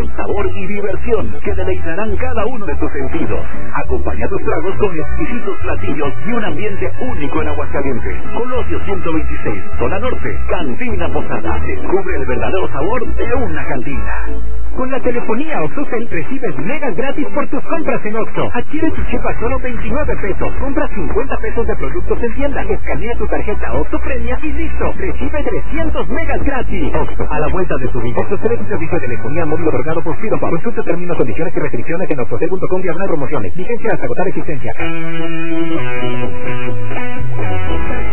sabor y diversión que deleitarán cada uno de tus sentidos. Acompaña tus tragos con exquisitos platillos y un ambiente único en Aguascalientes. Colosio 126, zona norte, Cantina Posada. Descubre el verdadero sabor de una cantina. Con la telefonía OxoCell recibes megas gratis por tus compras en Oxxo. Adquiere tu chip a solo 29 pesos. Compra 50 pesos de productos en tienda. Escanea tu tarjeta Oxxo Premia y listo. Recibe 300 megas gratis. Oxxo, a la vuelta de tu vida. OxoCell es un servicio de telefonía móvil otorgado por Fido. Consulta términos, condiciones y restricciones en oxocell.com/promociones. Vigencia hasta agotar existencia.